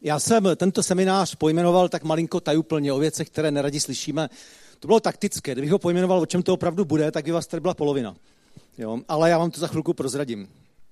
Já jsem tento seminář pojmenoval tak malinko tajuplně o věcech, které neradi slyšíme. To bylo taktické. Kdybych ho pojmenoval, o čem to opravdu bude, tak by vás tady byla polovina. Jo? Ale já vám to za chvilku prozradím.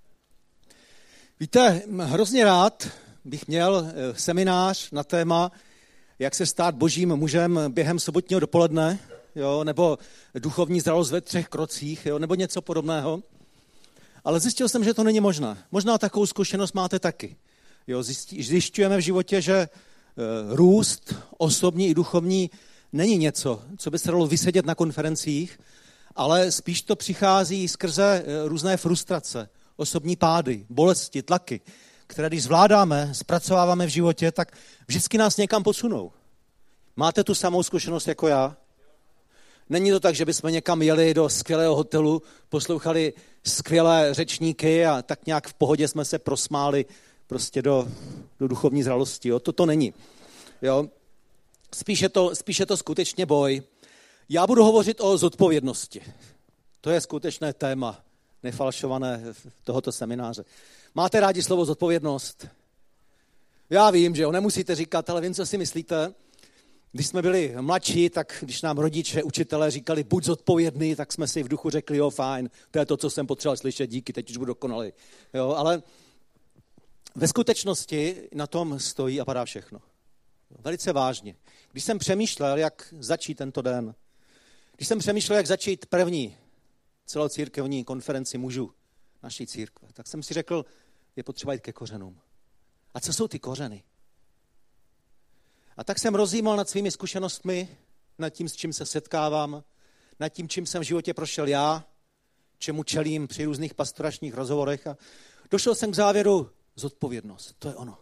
Víte, hrozně rád bych měl seminář na téma, jak se stát božím mužem během sobotního dopoledne, jo? Nebo duchovní zralost ve 3 krocích, jo? Nebo něco podobného. Ale zjistil jsem, že to není možné. Možná takovou zkušenost máte taky. Jo, zjišťujeme v životě, že růst osobní i duchovní není něco, co by se dalo vysedět na konferencích, ale spíš to přichází skrze různé frustrace, osobní pády, bolesti, tlaky, které když zvládáme, zpracováváme v životě, tak vždycky nás někam posunou. Máte tu samou zkušenost jako já? Není to tak, že bychom někam jeli do skvělého hotelu, poslouchali skvělé řečníky a tak nějak v pohodě jsme se prosmáli prostě do duchovní zralosti. Jo? To není. Jo? Spíš je to skutečně boj. Já budu hovořit o zodpovědnosti. To je skutečné téma, nefalšované tohoto semináře. Máte rádi slovo zodpovědnost? Já vím, že jo, nemusíte říkat, ale vím, co si myslíte. Když jsme byli mladší, tak když nám rodiče, učitelé říkali, buď zodpovědný, tak jsme si v duchu řekli, jo, fajn, to je to, co jsem potřeboval slyšet, díky, teď už budu dokonalý. Jo, ale ve skutečnosti na tom stojí a padá všechno. Velice vážně. Když jsem přemýšlel, jak začít tento den, když jsem přemýšlel, jak začít první celocírkevní konferenci mužů naší církve, tak jsem si řekl, je potřeba jít ke kořenům. A co jsou ty kořeny? A tak jsem rozjímal nad svými zkušenostmi, nad tím, s čím se setkávám, nad tím, čím jsem v životě prošel já, čemu čelím při různých pastoračních rozhovorech a došel jsem k závěru, zodpovědnost, to je ono.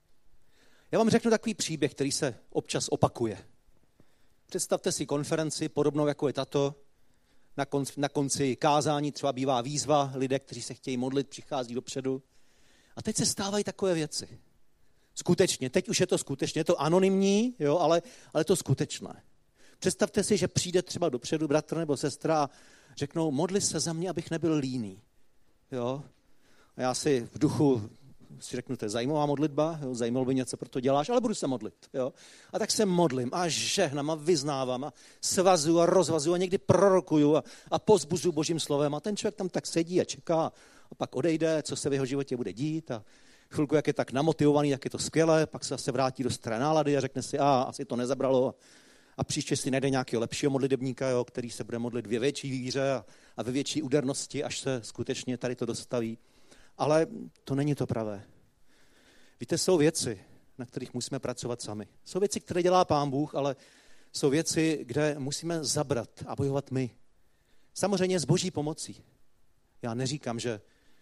Já vám řeknu takový příběh, který se občas opakuje. Představte si konferenci podobnou, jako je tato. Na konci kázání třeba bývá výzva, lidé, kteří se chtějí modlit, přichází dopředu. A teď se stávají takové věci. Skutečně, teď už je to skutečně, je to anonymní, jo, ale to skutečné. Představte si, že přijde třeba dopředu bratr nebo sestra a řeknou, modli se za mě, abych nebyl líný. Jo? A já si v duchu si řeknu, to je zajímavá modlitba, jo? Zajímalo by něco, proto děláš, ale budu se modlit. Jo? A tak se modlím a žehnám a vyznávám a svazuju a rozvazuju a někdy prorokuju a pozbuzuju božím slovem a ten člověk tam tak sedí a čeká a pak odejde, co se v jeho životě bude dít a chvilku, jak je tak namotivovaný, jak je to skvělé, pak se zase vrátí do staré nálady a řekne si, asi to nezabralo a příště si najde nějakého lepšího modlitebníka, jo, který se bude modlit ve větší víře a ve větší údernosti, až se skutečně tady to dostaví. Ale to není to pravé. Víte, jsou věci, na kterých musíme pracovat sami. Jsou věci, které dělá Pán Bůh, ale jsou věci, kde musíme zabrat a bojovat my. Samozřejmě s boží pomocí. Já neříkám, že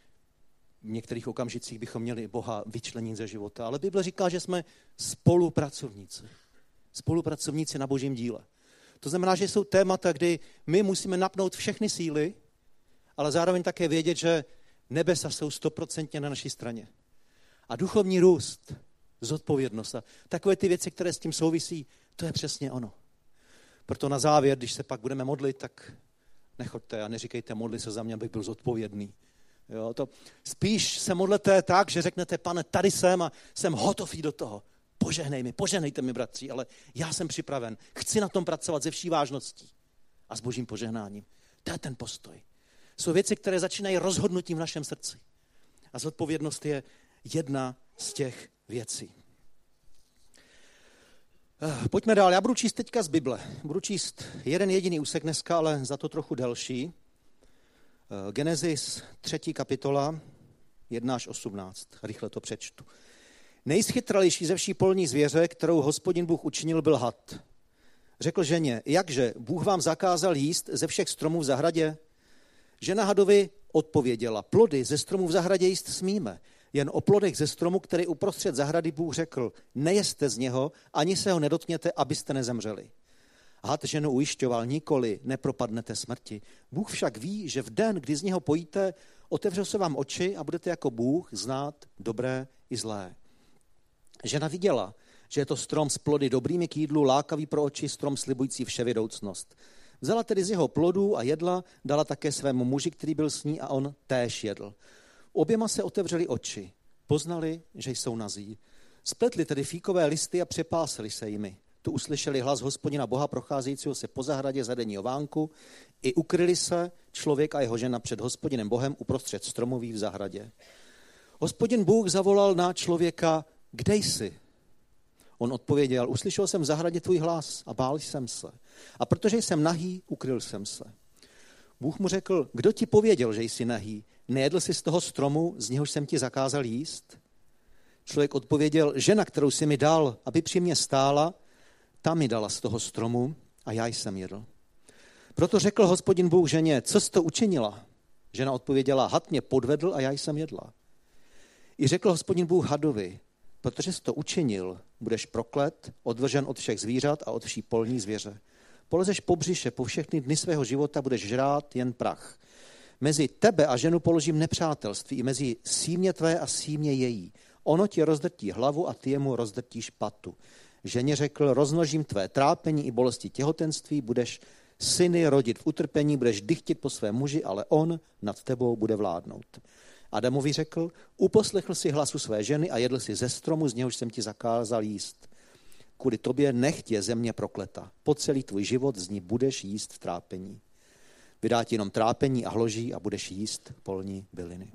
v některých okamžicích bychom měli Boha vyčlenit ze života, ale Bible říká, že jsme spolupracovníci. Spolupracovníci na božím díle. To znamená, že jsou témata, kdy my musíme napnout všechny síly, ale zároveň také vědět, že nebesa jsou 100% na naší straně. A duchovní růst, zodpovědnost a takové ty věci, které s tím souvisí, to je přesně ono. Proto na závěr, když se pak budeme modlit, tak nechoďte a neříkejte, modli se za mě, abych byl zodpovědný. Jo, to spíš se modlete tak, že řeknete, Pane, tady jsem a jsem hotov jít do toho. Požehnejte mi, bratři, ale já jsem připraven. Chci na tom pracovat ze vší vážností a s božím požehnáním. To je ten postoj. Jsou věci, které začínají rozhodnutím v našem srdci. A zodpovědnost je jedna z těch věcí. Pojďme dál. Já budu číst teďka z Bible. Budu číst jeden jediný úsek dneska, ale za to trochu delší. Genesis 3. kapitola 1 až 18. Rychle to přečtu. Nejschytralejší ze vší polní zvěře, kterou Hospodin Bůh učinil, byl had. Řekl ženě, jakže, Bůh vám zakázal jíst ze všech stromů v zahradě? Žena hadovi odpověděla, plody ze stromů v zahradě jíst smíme, jen o plodech ze stromu, který uprostřed zahrady Bůh řekl, nejeste z něho, ani se ho nedotkněte, abyste nezemřeli. Had ženu ujišťoval, nikoli nepropadnete smrti. Bůh však ví, že v den, kdy z něho pojíte, otevřou se vám oči a budete jako Bůh znát dobré i zlé. Žena viděla, že je to strom s plody dobrými k jídlu, lákavý pro oči, strom slibující vševědoucnost. Vzala tedy z jeho plodů a jedla, dala také svému muži, který byl s ní, a on též jedl. Oběma se otevřeli oči, poznali, že jsou nazí. Spletli tedy fíkové listy a přepásili se jimi. Tu uslyšeli hlas Hospodina Boha procházejícího se po zahradě za denního vánku i ukryli se člověk a jeho žena před Hospodinem Bohem uprostřed stromoví v zahradě. Hospodin Bůh zavolal na člověka, kde jsi? On odpověděl, uslyšel jsem v zahradě tvůj hlas a bál jsem se. A protože jsem nahý, ukryl jsem se. Bůh mu řekl, kdo ti pověděl, že jsi nahý? Nejedl jsi z toho stromu, z něhož jsem ti zakázal jíst? Člověk odpověděl, žena, kterou jsi mi dal, aby při mě stála, ta mi dala z toho stromu a já jsem jedl. Proto řekl Hospodin Bůh ženě, co jsi to učinila? Žena odpověděla, had mě podvedl a já jsem jedla. I řekl Hospodin Bůh hadovi, protože jsi to učinil, budeš proklet, odvržen od všech zvířat a od vší polní zvěře. Polezeš po břiše, po všechny dny svého života budeš žrát jen prach. Mezi tebe a ženu položím nepřátelství, i mezi símě tvé a símě její. Ono ti rozdrtí hlavu a ty jemu rozdrtíš patu. Ženě řekl, rozmnožím tvé trápení i bolesti těhotenství, budeš syny rodit v utrpení, budeš dychtit po svém muži, ale on nad tebou bude vládnout. Adamovi řekl, uposlechl si hlasu své ženy a jedl si ze stromu, z něhož jsem ti zakázal jíst. Kvůli tobě nechť je země prokleta. Po celý tvůj život z ní budeš jíst v trápení. Vydá ti jenom trápení a hloží a budeš jíst polní byliny.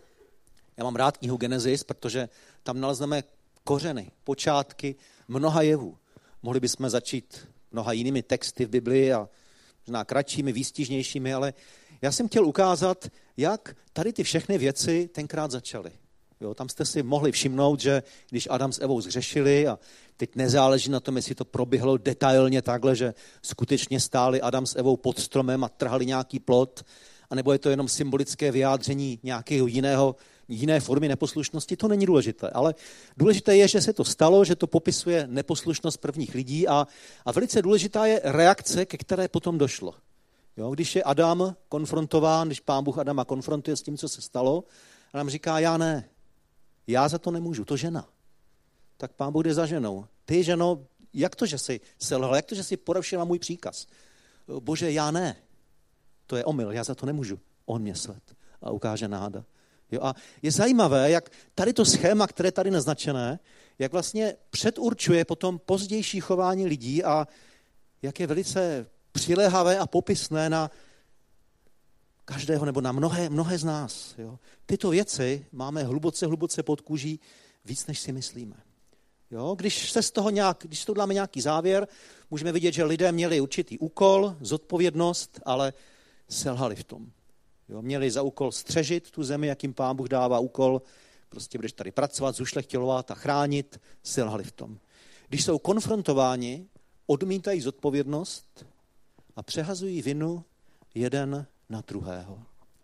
Já mám rád knihu Genesis, protože tam nalezneme kořeny, počátky mnoha jevů. Mohli bychom začít mnoha jinými texty v Biblii a možná kratšími, výstižnějšími, ale já jsem chtěl ukázat, jak tady ty všechny věci tenkrát začaly. Jo, tam jste si mohli všimnout, že když Adam s Evou zhřešili a teď nezáleží na tom, jestli to proběhlo detailně takhle, že skutečně stáli Adam s Evou pod stromem a trhali nějaký plod, anebo je to jenom symbolické vyjádření nějakého jiné formy neposlušnosti, to není důležité. Ale důležité je, že se to stalo, že to popisuje neposlušnost prvních lidí a velice důležitá je reakce, ke které potom došlo. Jo, když je Adam konfrontován, když Pán Bůh Adama konfrontuje s tím, co se stalo, Adam říká, já ne, já za to nemůžu, to žena. Tak Pán Bůh jde za ženou. Ty, ženo, jak to, že jsi selhal, jak to, že jsi porušila můj příkaz? Bože, já ne. To je omyl, já za to nemůžu. On mě sled a ukáže na hada. Jo, a je zajímavé, jak tady to schéma, které je tady naznačené, jak vlastně předurčuje potom pozdější chování lidí a jak je velice přiléhavé a popisné na každého nebo na mnohé z nás. Jo. Tyto věci máme hluboce pod kůží víc, než si myslíme. Jo, když to dáme nějaký závěr, můžeme vidět, že lidé měli určitý úkol, zodpovědnost, ale selhali v tom. Jo, měli za úkol střežit tu zemi, jakým Pán Bůh dává úkol, prostě budeš tady pracovat, zušlechtilovat a chránit, selhali v tom. Když jsou konfrontováni, odmítají zodpovědnost a přehazují vinu jeden na druhého.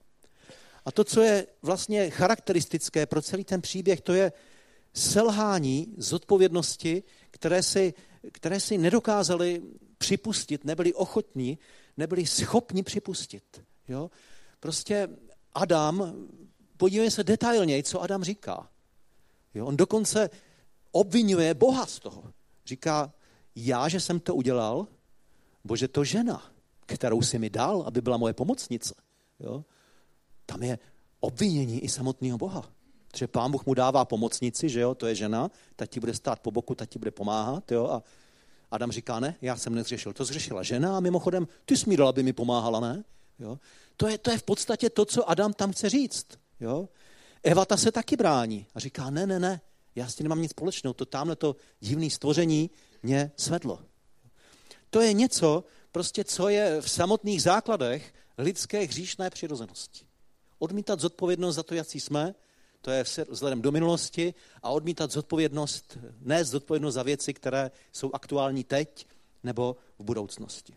A to, co je vlastně charakteristické pro celý ten příběh, to je selhání zodpovědnosti, které si nedokázali připustit, nebyli ochotní, nebyli schopni připustit. Jo? Prostě Adam, podívejme se detailněji, co Adam říká. Jo? On dokonce obvinuje Boha z toho. Říká, já, že jsem to udělal, Bože, to žena, kterou jsi mi dal, aby byla moje pomocnice. Jo? Tam je obvinění i samotného Boha. Protože Pán Bůh mu dává pomocnici, že jo, to je žena, ta ti bude stát po boku, ta ti bude pomáhat, jo, a Adam říká, ne, já jsem nezřešil, to zřešila žena a mimochodem, ty jsi mi dala, aby mi pomáhala, ne? Jo? To je v podstatě to, co Adam tam chce říct. Jo? Eva ta se taky brání a říká, ne, já s tím nemám nic společného, to tamhleto divné stvoření mě svedlo. To je něco, prostě, co je v samotných základech lidské hříšné přirozenosti. Odmítat zodpovědnost za to, jak jsme, to je vzhledem do minulosti, a odmítat zodpovědnost, nést zodpovědnost za věci, které jsou aktuální teď nebo v budoucnosti.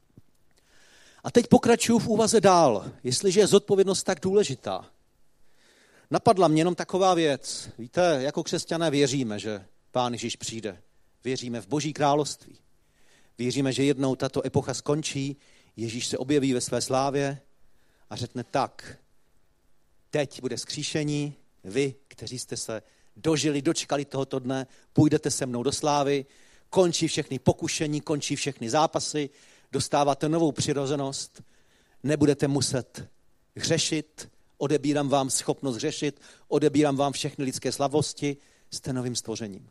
A teď pokračuju v úvaze dál, jestliže je zodpovědnost tak důležitá. Napadla mě jenom taková věc. Víte, jako křesťané věříme, že Pán Ježíš přijde. Věříme v Boží království. Věříme, že jednou tato epocha skončí, Ježíš se objeví ve své slávě a řekne tak, teď bude vzkříšení, vy, kteří jste se dočkali tohoto dne, půjdete se mnou do slávy, končí všechny pokušení, končí všechny zápasy, dostáváte novou přirozenost, nebudete muset hřešit, odebírám vám schopnost hřešit, odebírám vám všechny lidské slabosti, jste novým stvořením.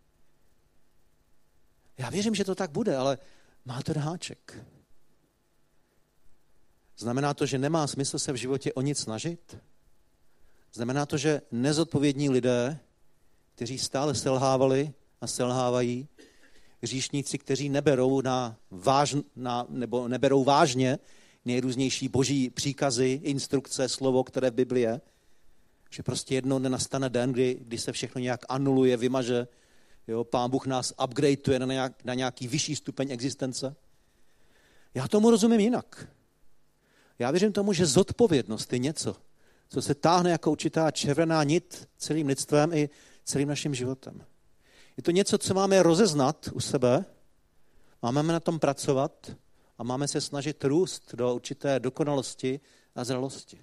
Já věřím, že to tak bude, ale má to háček. Znamená to, že nemá smysl se v životě o nic snažit? Znamená to, že nezodpovědní lidé, kteří stále selhávali a selhávají, hříšníci, kteří neberou vážně nejrůznější boží příkazy, instrukce, slovo, které v Bibli je, že prostě jednou nenastane den, kdy se všechno nějak anuluje, vymaže, jo, Pán Bůh nás upgradeuje na nějaký vyšší stupeň existence. Já tomu rozumím jinak. Já věřím tomu, že zodpovědnost je něco, co se táhne jako určitá červená nit celým lidstvem i celým naším životem. Je to něco, co máme rozeznat u sebe, máme na tom pracovat a máme se snažit růst do určité dokonalosti a zralosti.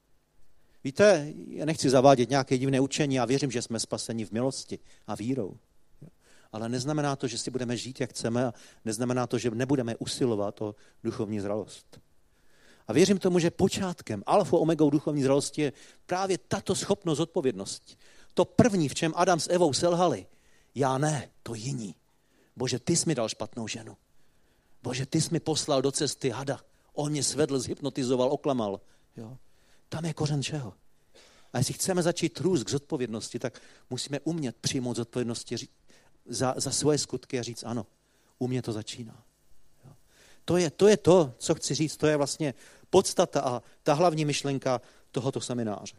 Víte, já nechci zavádět nějaké divné učení, já věřím, že jsme spaseni v milosti a vírou. Ale neznamená to, že si budeme žít, jak chceme, a neznamená to, že nebudeme usilovat o duchovní zralost. A věřím tomu, že počátkem, alfou omegou duchovní zralosti je právě tato schopnost odpovědnosti. To první, v čem Adam s Evou selhali, já ne, to jiní. Bože, ty jsi mi dal špatnou ženu. Bože, ty jsi mi poslal do cesty hada. On mě svedl, zhypnotizoval, oklamal. Jo? Tam je kořen čeho. A jestli chceme začít růst k zodpovědnosti, tak musíme umět přijmout zodpovědnosti za svoje skutky a říct ano, u mě to začíná. Jo? To je to, co chci říct, to je vlastně podstata a ta hlavní myšlenka tohoto semináře.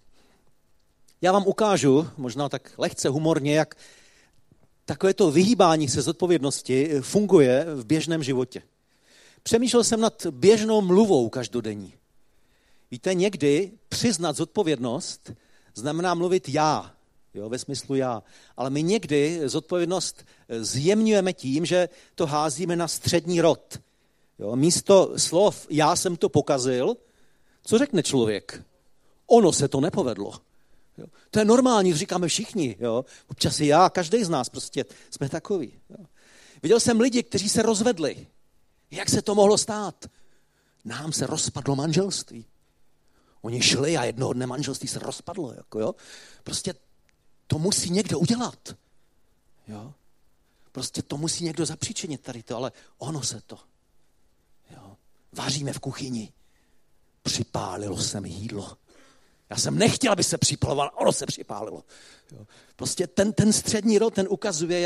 Já vám ukážu, možná tak lehce humorně, jak takové to vyhýbání se zodpovědnosti funguje v běžném životě. Přemýšlel jsem nad běžnou mluvou každodenní. Víte, někdy přiznat zodpovědnost znamená mluvit já, jo, ve smyslu já. Ale my někdy zodpovědnost zjemňujeme tím, že to házíme na střední rod. Jo, místo slov já jsem to pokazil, co řekne člověk? Ono se to nepovedlo. Jo. To je normální, to říkáme všichni. Jo. Občas i já, každý z nás prostě jsme takový. Jo. Viděl jsem lidi, kteří se rozvedli. Jak se to mohlo stát? Nám se rozpadlo manželství. Oni šli a jednoho dne manželství se rozpadlo. Jako, jo. Prostě to musí někdo udělat. Jo. Prostě to musí někdo zapříčinit tady to, ale ono se to. Jo. Vaříme v kuchyni. Připálilo se mi jídlo. Já jsem nechtěl, aby se připaloval, ono se připálilo. Jo. Prostě ten střední rod, ten ukazuje,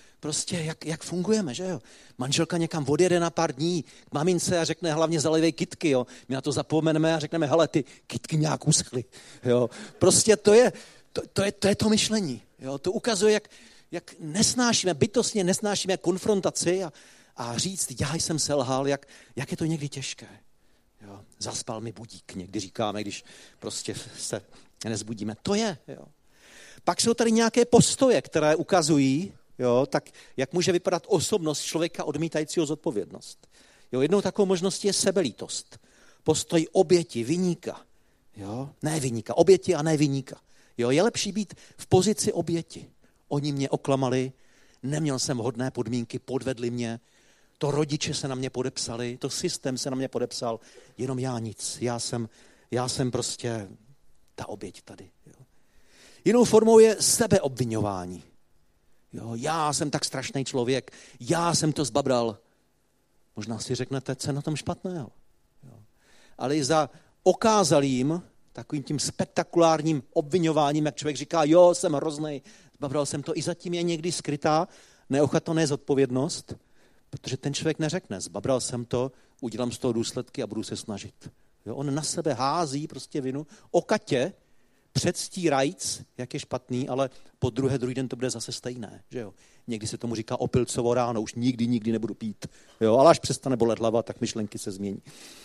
jak fungujeme, že jo. Manželka někam odjede na pár dní k mamince a řekne hlavně zalejvej kytky, jo. My na to zapomeneme a řekneme, hele, ty kytky nějak uschly, jo. Prostě to je to myšlení, jo. To ukazuje, jak nesnášíme, bytostně nesnášíme konfrontaci a říct, já jsem selhal, jak je to někdy těžké. Jo. Zaspal mi budík, někdy říkáme, když prostě se nezbudíme. To je, jo. Pak jsou tady nějaké postoje, které ukazují, jo, tak jak může vypadat osobnost člověka odmítajícího zodpovědnost. Jo, jednou takovou možností je sebelítost. Postoj oběti, viníka. Jo, ne viníka, oběti a ne viníka. Jo, je lepší být v pozici oběti. Oni mě oklamali, neměl jsem vhodné podmínky, podvedli mě, to rodiče se na mě podepsali, to systém se na mě podepsal, jenom já nic. Já jsem prostě ta oběť tady. Jo. Jinou formou je sebeobviňování. Jo, já jsem tak strašný člověk, já jsem to zbabral. Možná si řeknete, co je na tom špatného. Jo. Ale i za okázalým, takovým tím spektakulárním obviňováním, jak člověk říká, jo, jsem hroznej, zbabral jsem to, i zatím je někdy skrytá neochotná zodpovědnost, protože ten člověk neřekne, zbabral jsem to, udělám z toho důsledky a budu se snažit. Jo, on na sebe hází prostě vinu, okatě, předstírajíc, jak je špatný, ale po druhý den to bude zase stejné. Že jo? Někdy se tomu říká opilcovo ráno, už nikdy nebudu pít. Jo? Ale až přestane bolet hlava, tak myšlenky se změní.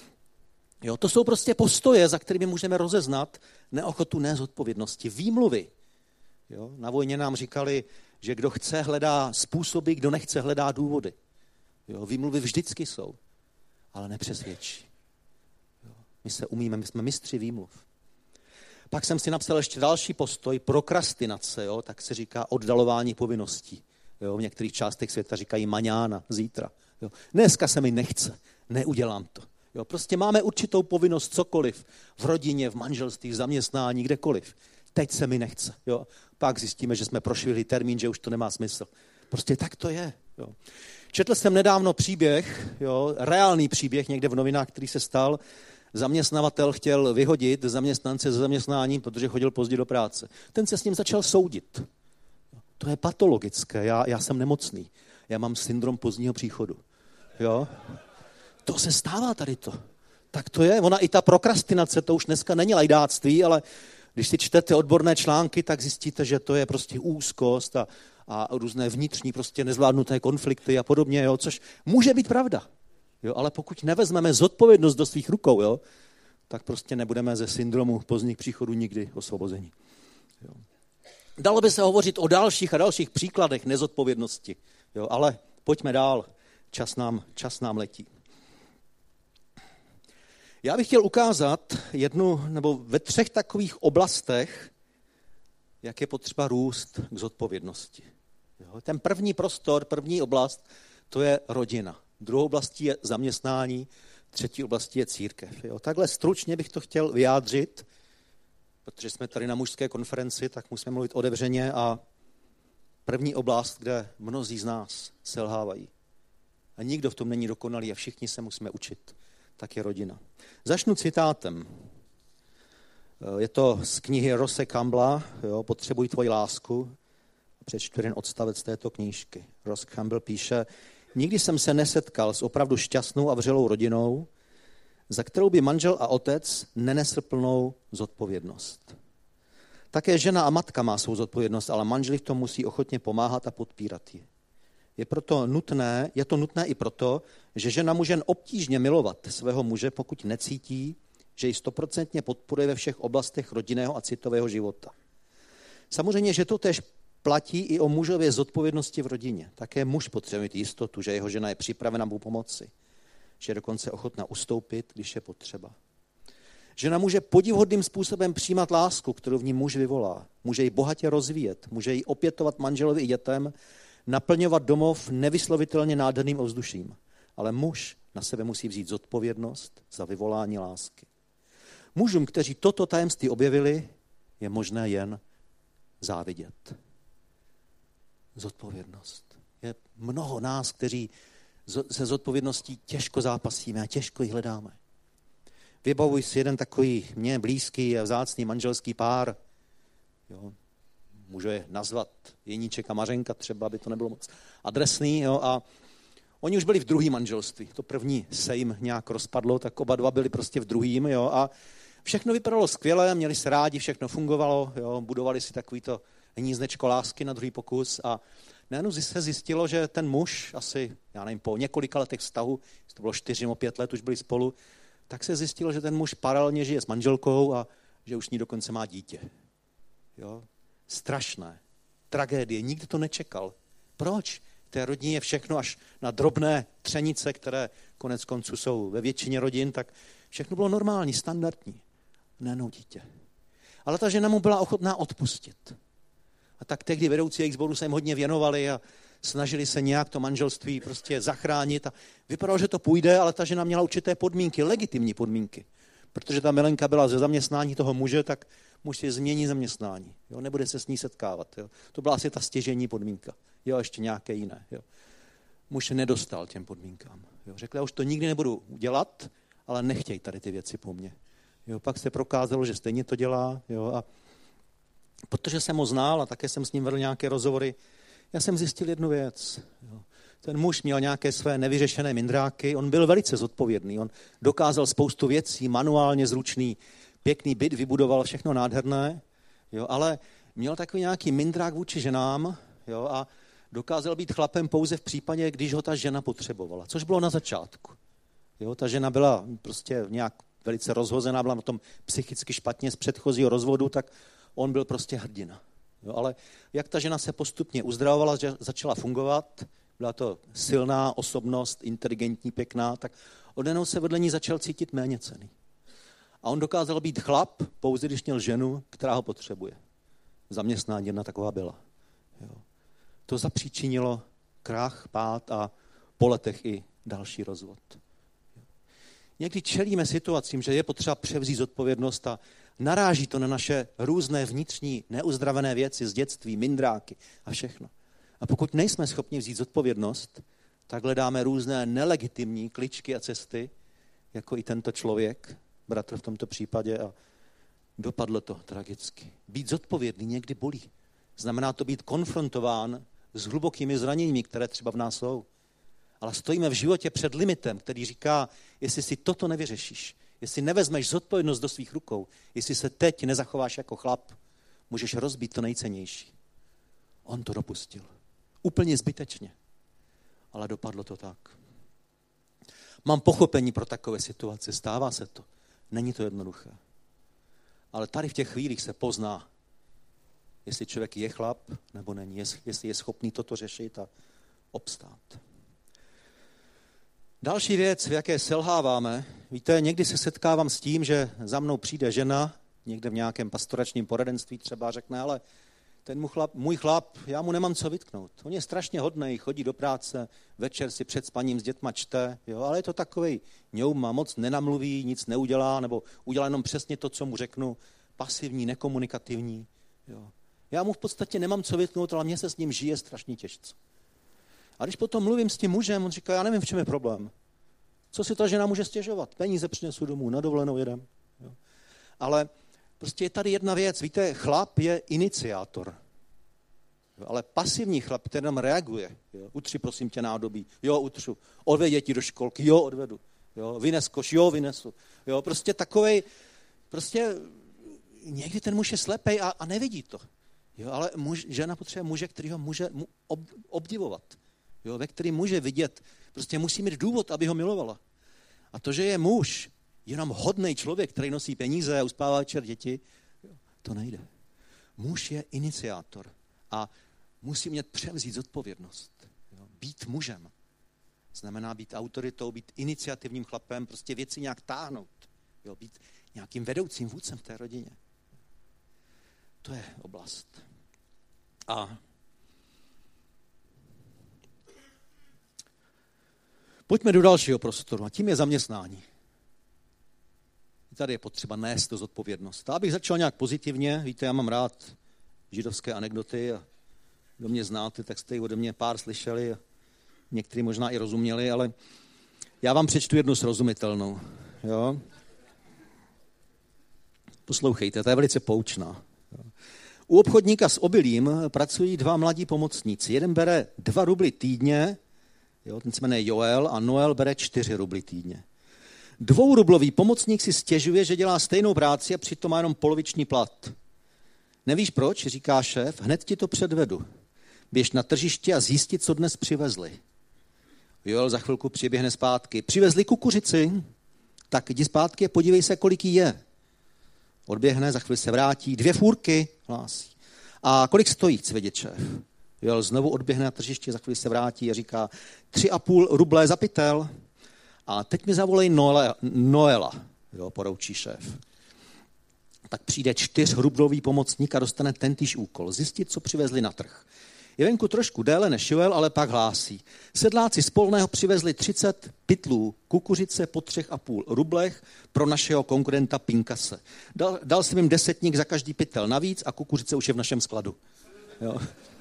Jo? To jsou prostě postoje, za kterými můžeme rozeznat neochotu nezodpovědnosti, výmluvy. Jo? Na vojně nám říkali, že kdo chce, hledá způsoby, kdo nechce, hledá důvody. Jo? Výmluvy vždycky jsou, ale nepřesvědčí. Jo? My jsme mistři výmluv. Pak jsem si napsal ještě další postoj, prokrastinace, jo? Tak se říká oddalování povinností. Jo? V některých částech světa říkají maňána, zítra. Jo? Dneska se mi nechce, neudělám to. Jo? Prostě máme určitou povinnost cokoliv, v rodině, v manželství, v zaměstnání, kdekoliv. teď se mi nechce. Jo. Pak zjistíme, že jsme prošvihli termín, že už to nemá smysl. Prostě tak to je. Jo. Četl jsem nedávno příběh, jo, reálný příběh někde v novinách, který se stal. Zaměstnavatel chtěl vyhodit zaměstnance ze zaměstnání, protože chodil pozdě do práce. Ten se s ním začal soudit. To je patologické, já jsem nemocný. Já mám syndrom pozdního příchodu. Jo? To se stává tady to. Tak to je. Ona i ta prokrastinace, to už dneska není lajdáctví, ale když si čtete odborné články, tak zjistíte, že to je prostě úzkost a různé vnitřní prostě nezvládnuté konflikty a podobně, jo? Což může být pravda. Jo? Ale pokud nevezmeme zodpovědnost do svých rukou, jo? Tak prostě nebudeme ze syndromu pozdních příchodů nikdy osvobozeni. Jo? Dalo by se hovořit o dalších a dalších příkladech nezodpovědnosti, jo? Ale pojďme dál, čas nám letí. Já bych chtěl ukázat ve 3 takových oblastech, jak je potřeba růst k zodpovědnosti. Jo? Ten první prostor, první oblast, to je rodina. Druhou oblastí je zaměstnání, třetí oblastí je církev. Jo? Takhle stručně bych to chtěl vyjádřit, protože jsme tady na mužské konferenci, tak musíme mluvit otevřeně a první oblast, kde mnozí z nás selhávají. A nikdo v tom není dokonalý a všichni se musíme učit, tak je rodina. Začnu citátem. Je to z knihy Rosse Campbella, Potřebuj tvoji lásku. Přečtu jeden odstavec této knížky. Ross Campbell píše, nikdy jsem se nesetkal s opravdu šťastnou a vřelou rodinou, za kterou by manžel a otec nenesl plnou zodpovědnost. Také žena a matka má svou zodpovědnost, ale manželi v tom musí ochotně pomáhat a podpírat ji. Je to nutné i proto, že žena může jen obtížně milovat svého muže, pokud necítí, že ji 100% podporuje ve všech oblastech rodinného a citového života. Samozřejmě, že to též platí i o mužově zodpovědnosti v rodině. Také muž potřebuje mít jistotu, že jeho žena je připravena mu pomoci, že je dokonce ochotná ustoupit, když je potřeba. Žena může podivhodným způsobem přijímat lásku, kterou v ní muž vyvolá. Může ji bohatě rozvíjet, může ji opětovat manželovi i dětem, naplňovat domov nevyslovitelně nádherným ovzduším. Ale muž na sebe musí vzít zodpovědnost za vyvolání lásky. Mužům, kteří toto tajemství objevili, je možné jen závidět. Zodpovědnost. Je mnoho nás, kteří se zodpovědností těžko zápasíme a těžko ji hledáme. Vybavuji si jeden takový mně blízký a vzácný manželský pár. Jo. Můžu je nazvat Jeníček a Mařenka třeba, aby to nebylo moc adresný. Jo. A oni už byli v druhém manželství. To první se jim nějak rozpadlo, tak oba dva byli prostě v druhém. Jo. A všechno vypadalo skvěle, měli se rádi, všechno fungovalo, jo. Budovali si takovýto hnízdečko lásky na druhý pokus a najednou se zjistilo, že ten muž asi, po několika letech vztahu, to bylo 4 nebo 5 let, už byli spolu, tak se zjistilo, že ten muž paralelně žije s manželkou a že už ní dokonce má dítě. Jo? Strašné. Tragédie. Nikdo to nečekal. Proč? V té rodině je všechno až na drobné třenice, které konec konců jsou ve většině rodin, tak všechno bylo normální, standardní. Najednou dítě. Ale ta žena mu byla ochotná odpustit. A tak tehdy vedoucí jejich sboru se jim hodně věnovali a snažili se nějak to manželství prostě zachránit. A vypadalo, že to půjde, ale ta žena měla určité podmínky, legitimní podmínky. Protože ta milenka byla ze zaměstnání toho muže, tak muž si změní zaměstnání. Jo? Nebude se s ní setkávat. Jo? To byla asi ta stěžejní podmínka. Jo, ještě nějaké jiné. Jo? Muž se nedostal těm podmínkám. Jo? Řekl, já už to nikdy nebudu dělat, ale nechtěj tady ty věci po mně. Jo? Pak se prokázalo, že stejně to dělá. Jo? A protože jsem ho znal a také jsem s ním vedl nějaké rozhovory, já jsem zjistil jednu věc. Jo. Ten muž měl nějaké své nevyřešené mindráky, on byl velice zodpovědný, on dokázal spoustu věcí, manuálně zručný, pěkný byt, vybudoval všechno nádherné, jo, ale měl takový nějaký mindrák vůči ženám, jo, a dokázal být chlapem pouze v případě, když ho ta žena potřebovala, což bylo na začátku. Jo, ta žena byla prostě nějak velice rozhozená, byla na tom psychicky špatně z předchozího rozvodu, tak on byl prostě hrdina. Jo, ale jak ta žena se postupně uzdravovala, začala fungovat, byla to silná osobnost, inteligentní, pěkná, tak odjednou se vedle ní začal cítit méněcenný. A on dokázal být chlap, pouze když měl ženu, která ho potřebuje. Zaměstnání jedna taková byla. Jo. To zapříčinilo krach, pád a po letech i další rozvod. Někdy čelíme situacím, že je potřeba převzít zodpovědnost Naráží to na naše různé vnitřní neuzdravené věci z dětství, mindráky a všechno. A pokud nejsme schopni vzít zodpovědnost, tak hledáme různé nelegitimní kličky a cesty, jako i tento člověk, bratr v tomto případě, a dopadlo to tragicky. Být zodpovědný někdy bolí. Znamená to být konfrontován s hlubokými zraněními, které třeba v nás jsou. Ale stojíme v životě před limitem, který říká, jestli si toto nevyřešíš, jestli nevezmeš zodpovědnost do svých rukou, jestli se teď nezachováš jako chlap, můžeš rozbít to nejcennější. On to dopustil. Úplně zbytečně. Ale dopadlo to tak. Mám pochopení pro takové situace, stává se to. Není to jednoduché. Ale tady v těch chvílích se pozná, jestli člověk je chlap, nebo není, jestli je schopný toto řešit a obstát. Další věc, v jaké selháváme, víte, někdy se setkávám s tím, že za mnou přijde žena, někde v nějakém pastoračním poradenství třeba řekne, ale ten můj chlap, já mu nemám co vytknout. On je strašně hodnej, chodí do práce, večer si před spaním s dětma čte, jo, ale je to takovej ňouma, moc nenamluví, nic neudělá, nebo udělá jenom přesně to, co mu řeknu, pasivní, nekomunikativní. Jo. Já mu v podstatě nemám co vytknout, ale mně se s ním žije strašně těžce. A když potom mluvím s tím mužem, on říká, já nevím, v čem je problém. Co si ta žena může stěžovat? Peníze přinesu domů, na dovolenou jedem. Jo. Ale prostě je tady jedna věc, víte, chlap je iniciátor. Jo, ale pasivní chlap, který nám reaguje. Jo, utři prosím tě nádobí, jo, utřu. Odved děti do školky, jo, odvedu. Jo, vynes koš, jo, vynesu. Jo, prostě takovej, prostě někdy ten muž je slepej a nevidí to. Jo, ale žena potřebuje muže, který ho může obdivovat. Jo, ve kterým může vidět, prostě musí mít důvod, aby ho milovala. A to, že je muž, jenom hodnej člověk, který nosí peníze a uspává večer děti, to nejde. Muž je iniciátor a musí mít převzít zodpovědnost. Jo, být mužem znamená být autoritou, být iniciativním chlapem, prostě věci nějak táhnout. Jo, být nějakým vedoucím vůdcem v té rodině. To je oblast. A pojďme do dalšího prostoru a tím je zaměstnání. Tady je potřeba nést to zodpovědnost. A abych začal nějak pozitivně, víte, já mám rád židovské anekdoty a kdo mě znáte, tak jste jich ode mě pár slyšeli a někteří možná i rozuměli, ale já vám přečtu jednu srozumitelnou. Jo? Poslouchejte, ta je velice poučná. U obchodníka s obilím pracují dva mladí pomocníci. Jeden bere 2 rubly týdně, jo, ten se jmenuje Joel, a Noel bere 4 rubly týdně. 2rublový pomocník si stěžuje, že dělá stejnou práci a přitom má jenom poloviční plat. Nevíš proč, říká šéf, hned ti to předvedu. Běž na tržiště a zjistit, co dnes přivezli. Joel za chvilku přiběhne zpátky. Přivezli kukuřici? Tak jdi zpátky a podívej se, kolik jí je. Odběhne, za chvíli se vrátí. 2 fůrky, hlásí. A kolik stojí, cvědět šéf? Joel znovu odběhne na tržiště, za chvíli se vrátí a říká 3,5 ruble za pytel. A teď mi zavolej Noela, jo, poroučí šéf. Tak přijde 4rublový pomocník a dostane tentýž úkol. Zjistit, co přivezli na trh. Je venku trošku déle než Joel, ale pak hlásí. Sedláci z Polného přivezli 30 pytlů kukuřice po 3,5 rublech pro našeho konkurenta Pinkase. Dal jsem jim 10 za každý pytel navíc a kukuřice už je v našem skladu. Jo.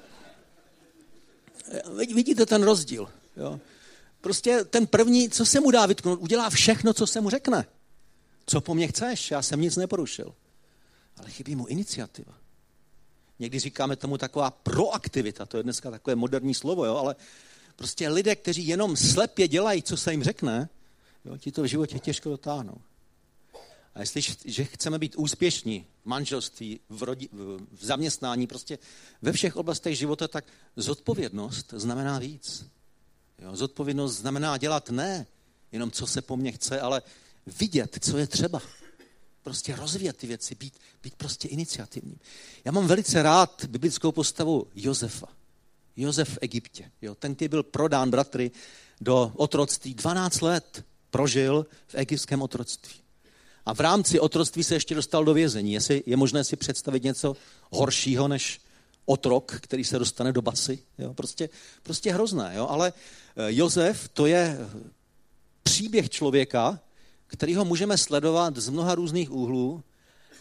Vidíte ten rozdíl. Jo. Prostě ten první, co se mu dá vytknout, udělá všechno, co se mu řekne. Co po mně chceš? Já jsem nic neporušil. Ale chybí mu iniciativa. Někdy říkáme tomu taková proaktivita, to je dneska takové moderní slovo, jo? Ale prostě lidé, kteří jenom slepě dělají, co se jim řekne, jo, ti to v životě těžko dotáhnou. A jestliže chceme být úspěšní v manželství, v zaměstnání, prostě ve všech oblastech života, tak zodpovědnost znamená víc. Jo, zodpovědnost znamená dělat ne jenom, co se po mně chce, ale vidět, co je třeba. Prostě rozvíjet ty věci, být prostě iniciativním. Já mám velice rád biblickou postavu Josefa. Josef v Egyptě. Jo, ten, který byl prodán bratry do otroctví, 12 let prožil v egyptském otroctví. A v rámci otroctví se ještě dostal do vězení. Jestli je možné si představit něco horšího než otrok, který se dostane do basy. Jo, prostě hrozné. Jo? Ale Josef, to je příběh člověka, kterýho můžeme sledovat z mnoha různých úhlů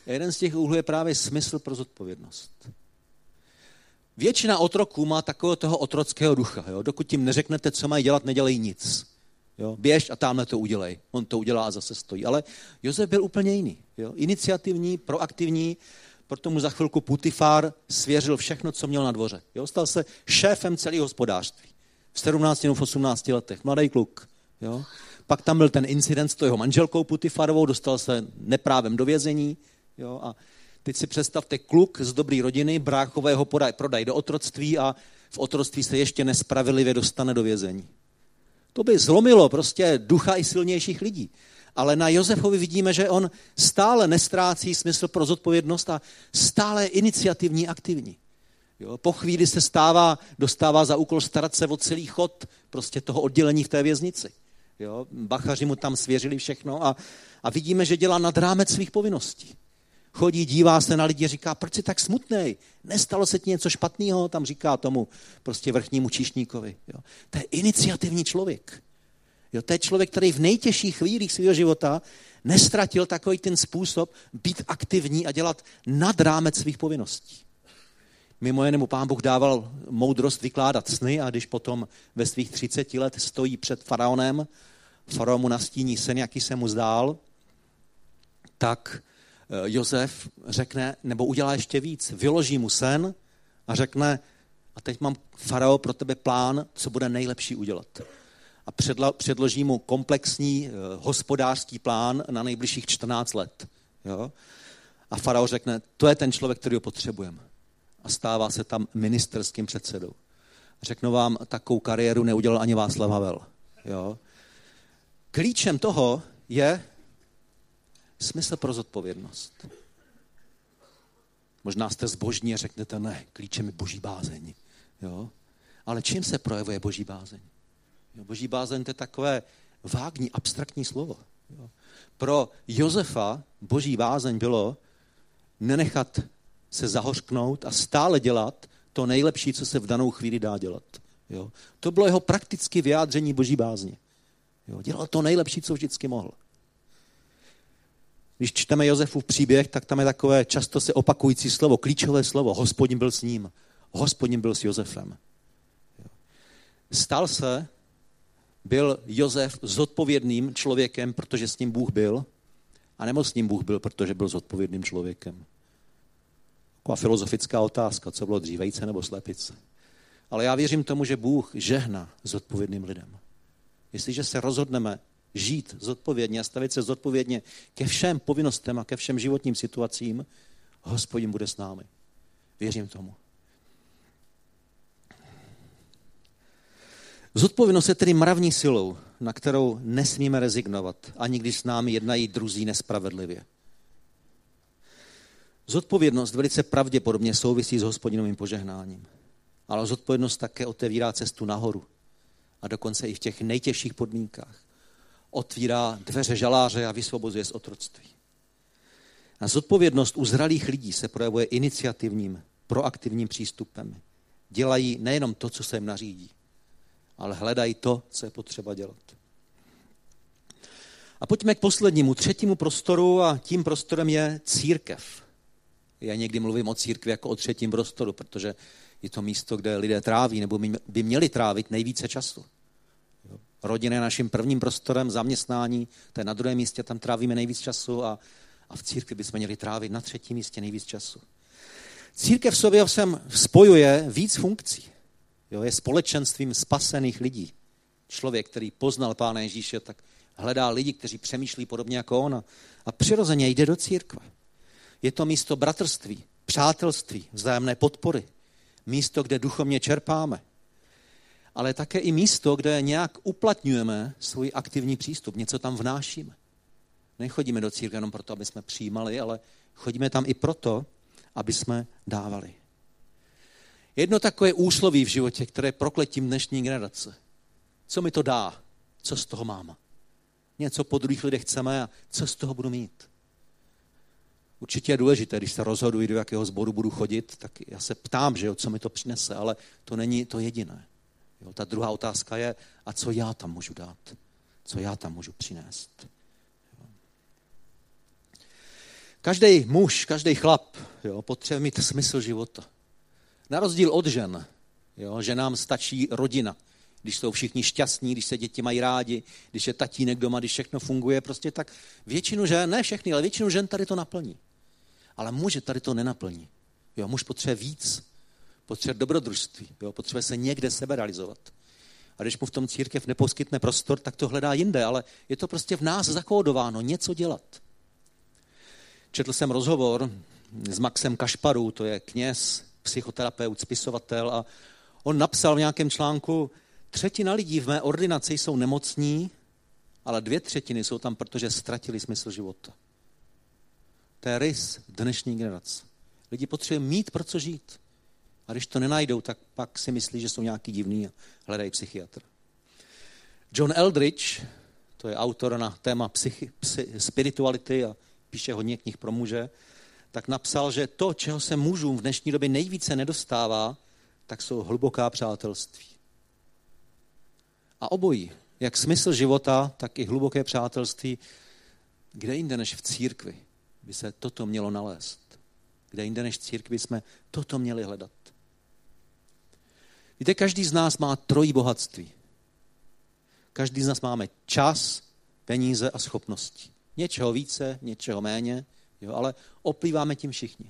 A jeden z těch úhlů je právě smysl pro zodpovědnost. Většina otroků má takového toho otrockého ducha. Jo? Dokud tím neřeknete, co mají dělat, nedělají nic. Jo? Běž a tamhle to udělej. On to udělá a zase stojí. Ale Josef byl úplně jiný. Jo? Iniciativní, proaktivní, proto mu za chvilku Putifár svěřil všechno, co měl na dvoře. Jo? Stal se šéfem celého hospodářství. V 17 nebo v 18 letech. Mladý kluk. Jo? Pak tam byl ten incident s jeho manželkou Putifarovou, dostal se neprávem do vězení. Jo? A teď si představte, kluk z dobré rodiny, bráchové ho prodají do otroctví a v otroctví se ještě nespravedlivě dostane do vězení. To by zlomilo prostě ducha i silnějších lidí. Ale na Josefovi vidíme, že on stále nestrácí smysl pro zodpovědnost a stále je iniciativní, aktivní. Jo? Po chvíli se dostává za úkol starat se o celý chod prostě toho oddělení v té věznici. Jo? Bachaři mu tam svěřili všechno a vidíme, že dělá nad rámec svých povinností. Chodí, dívá se na lidi, říká, proč jsi tak smutnej? Nestalo se ti něco špatného? Tam říká tomu prostě vrchnímu číšníkovi. Jo. To je iniciativní člověk. Jo, to je člověk, který v nejtěžších chvílích svého života nestratil takový ten způsob být aktivní a dělat nad rámec svých povinností. Mimo jiné mu Pán Bůh dával moudrost vykládat sny a když potom ve svých 30 let stojí před faraonem, faraon mu nastíní sen, jaký se mu zdál, tak Josef řekne, nebo udělá ještě víc, vyloží mu sen a řekne, a teď mám, farao, pro tebe plán, co bude nejlepší udělat. A předloží mu komplexní hospodářský plán na nejbližších 14 let. Jo? A farao řekne, to je ten člověk, který ho potřebujeme. A stává se tam ministerským předsedou. Řeknu vám, takovou kariéru neudělal ani Václav Havel. Jo? Klíčem toho je smysl pro zodpovědnost. Možná jste zbožní a řeknete, ne, klíčem je boží bázeň. Jo? Ale čím se projevuje boží bázeň? Jo, boží bázeň to je takové vágní, abstraktní slovo. Jo? Pro Josefa boží bázeň bylo nenechat se zahořknout a stále dělat to nejlepší, co se v danou chvíli dá dělat. Jo? To bylo jeho praktické vyjádření boží bázně. Jo? Dělal to nejlepší, co vždycky mohl. Když čteme Josefův příběh, tak tam je takové často se opakující slovo, klíčové slovo. Hospodin byl s ním. Hospodin byl s Josefem. Byl Josef zodpovědným člověkem, protože s ním Bůh byl, a nebo s ním Bůh byl, protože byl zodpovědným člověkem. Taková filozofická otázka, co bylo dříve, jejce nebo slepice. Ale já věřím tomu, že Bůh žehná zodpovědným lidem. Jestliže se rozhodneme žít zodpovědně a stavit se zodpovědně ke všem povinnostem a ke všem životním situacím, Hospodin bude s námi. Věřím tomu. Zodpovědnost je tedy mravní silou, na kterou nesmíme rezignovat, ani když s námi jednají druzí nespravedlivě. Zodpovědnost velice pravděpodobně souvisí s Hospodinovým požehnáním. Ale zodpovědnost také otevírá cestu nahoru. A dokonce i v těch nejtěžších podmínkách. Otvírá dveře žaláře a vysvobozuje z otroctví. A zodpovědnost u zralých lidí se projevuje iniciativním, proaktivním přístupem. Dělají nejenom to, co se jim nařídí, ale hledají to, co je potřeba dělat. A pojďme k poslednímu, třetímu prostoru a tím prostorem je církev. Já někdy mluvím o církvi jako o třetím prostoru, protože je to místo, kde lidé tráví nebo by měli trávit nejvíce času. Rodina je naším prvním prostorem, zaměstnání, to je na druhém místě, tam trávíme nejvíc času a v církvi bychom měli trávit na třetím místě nejvíc času. Církev v sobě spojuje víc funkcí. Jo, je společenstvím spasených lidí. Člověk, který poznal Pána Ježíše, tak hledá lidi, kteří přemýšlí podobně jako on a přirozeně jde do církve. Je to místo bratrství, přátelství, vzájemné podpory. Místo, kde duchovně čerpáme. Ale také i místo, kde nějak uplatňujeme svůj aktivní přístup, něco tam vnášíme. Nechodíme do církve jenom proto, aby jsme přijímali, ale chodíme tam i proto, aby jsme dávali. Jedno takové úsloví v životě, které je prokletím dnešní generace. Co mi to dá? Co z toho mám? Něco po druhých lidech chceme a co z toho budu mít? Určitě je důležité, když se rozhoduji, do jakého sboru budu chodit, tak já se ptám, že jo, co mi to přinese, ale to není to jediné. Jo, ta druhá otázka je, a co já tam můžu dát? Co já tam můžu přinést? Jo. Každý muž, každý chlap, jo, potřebuje mít smysl života. Na rozdíl od žen, jo, že nám stačí rodina. Když jsou všichni šťastní, když se děti mají rádi, když je tatínek doma, když všechno funguje, prostě tak většinu žen, ne všechny, ale většinu žen tady to naplní. Ale muže tady to nenaplní. Jo, muž potřebuje víc, potřebuje dobrodružství, jo, potřebuje se někde seberealizovat. A když mu v tom církev neposkytne prostor, tak to hledá jinde, ale je to prostě v nás zakódováno, něco dělat. Četl jsem rozhovor s Maxem Kašparů, to je kněz, psychoterapeut, spisovatel, a on napsal v nějakém článku: 1/3 lidí v mé ordinaci jsou nemocní, ale 2/3 jsou tam, protože ztratili smysl života. To je rys dnešní generace. Lidi potřebují mít pro co žít. A když to nenajdou, tak pak si myslí, že jsou nějaký divný a hledají psychiatra. John Eldridge, to je autor na téma spirituality a píše hodně knih pro muže, tak napsal, že to, čeho se mužům v dnešní době nejvíce nedostává, tak jsou hluboká přátelství. A obojí, jak smysl života, tak i hluboké přátelství, kde jinde než v církvi by se toto mělo nalézt. Kde jinde než v církvi jsme toto měli hledat. Víte, každý z nás má 3 bohatství. Každý z nás máme čas, peníze a schopnosti. Něčeho více, něčeho méně, jo, ale oplýváme tím všichni.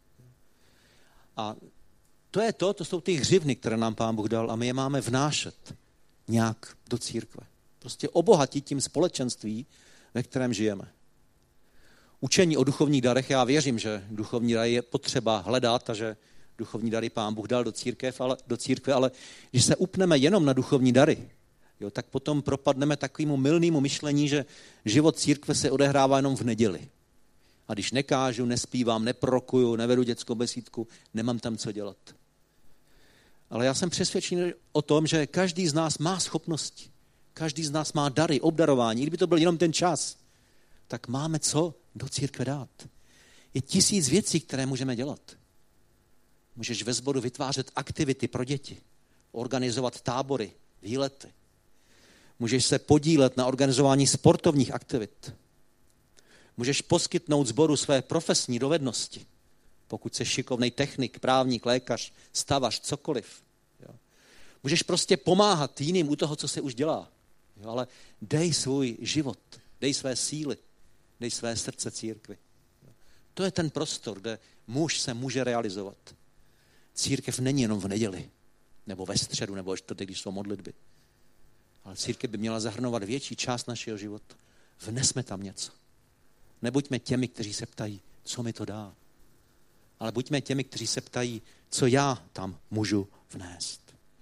A to jsou ty hřivny, které nám Pán Bůh dal, a my je máme vnášet nějak do církve. Prostě obohatit tím společenství, ve kterém žijeme. Učení o duchovních darech, já věřím, že duchovní dary je potřeba hledat a že duchovní dary Pán Bůh dal do církve, ale když se upneme jenom na duchovní dary, jo, tak potom propadneme takovému mylnému myšlení, že život církve se odehrává jenom v neděli. A když nekážu, nespívám, neprorokuju, nevedu dětskou besídku, nemám tam co dělat. Ale já jsem přesvědčený o tom, že každý z nás má schopnosti. Každý z nás má dary, obdarování. I kdyby to byl jenom ten čas, tak máme co do církve dát. Je 1000 věcí, které můžeme dělat. Můžeš ve sboru vytvářet aktivity pro děti, organizovat tábory, výlety. Můžeš se podílet na organizování sportovních aktivit. Můžeš poskytnout sboru své profesní dovednosti, pokud jsi šikovnej technik, právník, lékař, stavař, cokoliv. Jo. Můžeš prostě pomáhat jiným u toho, co se už dělá. Jo, ale dej svůj život, dej své síly, dej své srdce církvi. Jo. To je ten prostor, kde muž se může realizovat. Církev není jenom v neděli, nebo ve středu, nebo ještě když jsou modlitby. Ale církev by měla zahrnovat větší část našeho života. Vnesme tam něco. Nebuďme těmi, kteří se ptají, co mi to dá. Ale buďme těmi, kteří se ptají, co já tam můžu vnést.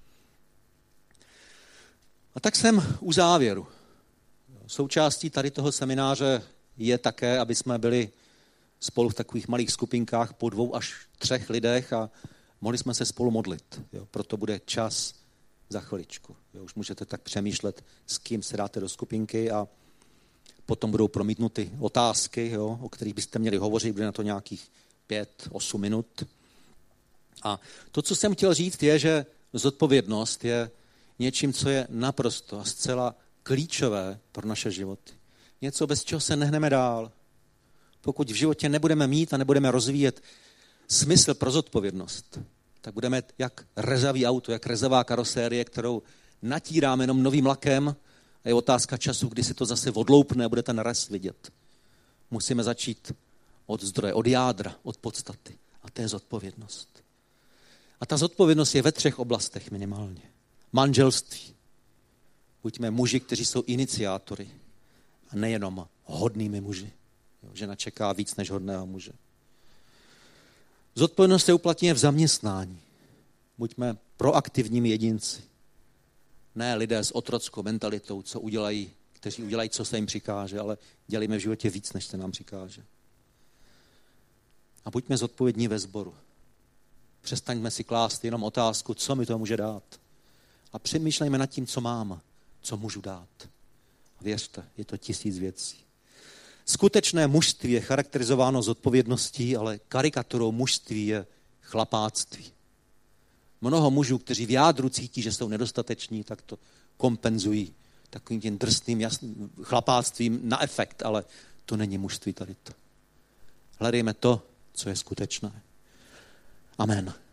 A tak jsem u závěru. Součástí tady toho semináře je také, aby jsme byli spolu v takových malých skupinkách po 2 až 3 lidech a mohli jsme se spolu modlit. Jo, proto bude čas za chviličku. Jo, už můžete tak přemýšlet, s kým se dáte do skupinky, a potom budou promítnuty otázky, jo, o kterých byste měli hovořit, bude na to nějakých 5-8 minut. A to, co jsem chtěl říct, je, že zodpovědnost je něčím, co je naprosto a zcela klíčové pro naše životy. Něco, bez čeho se nehneme dál. Pokud v životě nebudeme mít a nebudeme rozvíjet smysl pro zodpovědnost, tak budeme jak rezavý auto, jak rezavá karosérie, kterou natíráme jenom novým lakem, a je otázka času, kdy si to zase odloupne a bude ten rez vidět. Musíme začít od zdroje, od jádra, od podstaty. A to je zodpovědnost. A ta zodpovědnost je ve 3 oblastech minimálně. Manželství. Buďme muži, kteří jsou iniciátory. A nejenom hodnými muži. Žena čeká víc než hodného muže. Zodpovědnost se uplatňuje v zaměstnání. Buďme proaktivními jedinci. Ne lidé s otrockou mentalitou, kteří udělají, co se jim přikáže, ale dělejme v životě víc, než se nám přikáže. A buďme zodpovědní ve sboru. Přestaňme si klást jenom otázku, co mi to může dát. A přemýšlejme nad tím, co mám, co můžu dát. A věřte, je to 1000 věcí. Skutečné mužství je charakterizováno zodpovědností, ale karikaturou mužství je chlapáctví. Mnoho mužů, kteří v jádru cítí, že jsou nedostateční, tak to kompenzují takovým tím drsným chlapáctvím na efekt, ale to není mužství tady to. Hledejme to, co je skutečné. Amen.